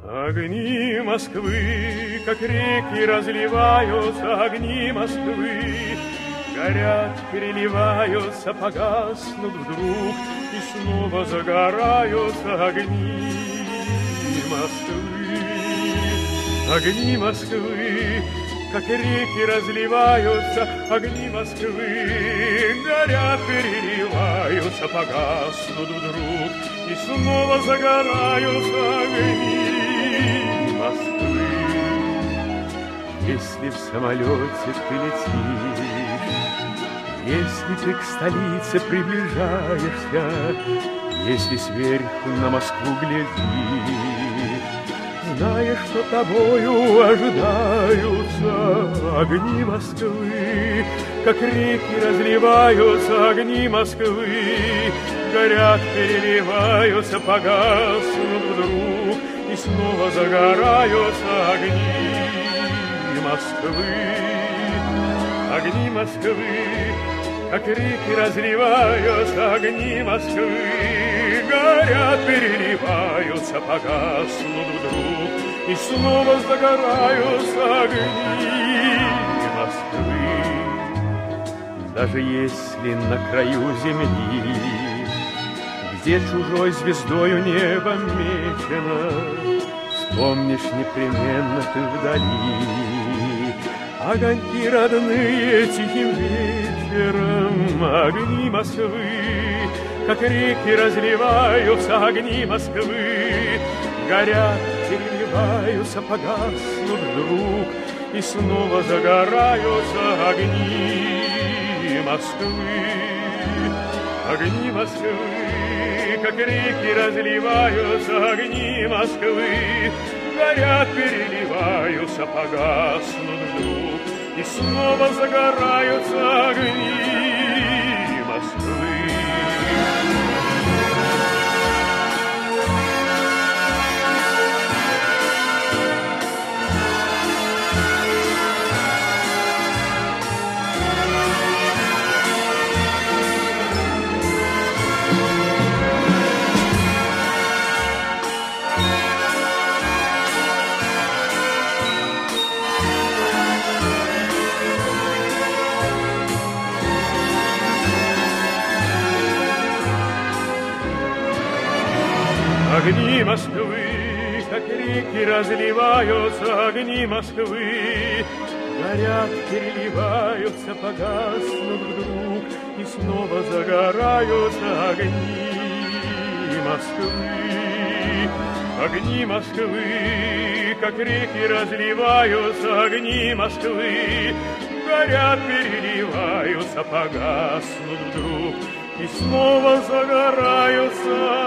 Огни Москвы, как реки, разливаются, огни Москвы, горят, переливаются, погаснут вдруг, и снова загораются огни Москвы. Огни Москвы, как реки, разливаются, огни Москвы, горят, переливаются, погаснут вдруг, и снова загораются огни Москвы. Если в самолете ты летишь, если ты к столице приближаешься, если сверху на Москву глядишь, зная, что тобою ожидаются огни Москвы, как реки разливаются огни Москвы, горят, переливаются, погаснут вдруг, и снова загораются огни Москвы. Огни Москвы, как реки разливаются, огни Москвы, горят, переливаются, погаснут вдруг, и снова загораются огни Москвы. Даже если на краю земли, где чужой звездою небо мечено, вспомнишь непременно ты вдали огоньки родные тихим вечером, огни Москвы, как реки разливаются, огни Москвы, горят, переливаются, погаснут вдруг, и снова загораются огни Москвы. Огни Москвы, как реки разливаются, огни Москвы, горят, переливаются, погаснут вдруг, и снова загораются огни Москвы. Огни Москвы, как реки разливаются, огни Москвы, горят, переливаются, погаснут вдруг, и снова загораются огни Москвы. Огни Москвы, как реки разливаются, огни Москвы, горят, переливаются, погаснут вдруг, и снова загораются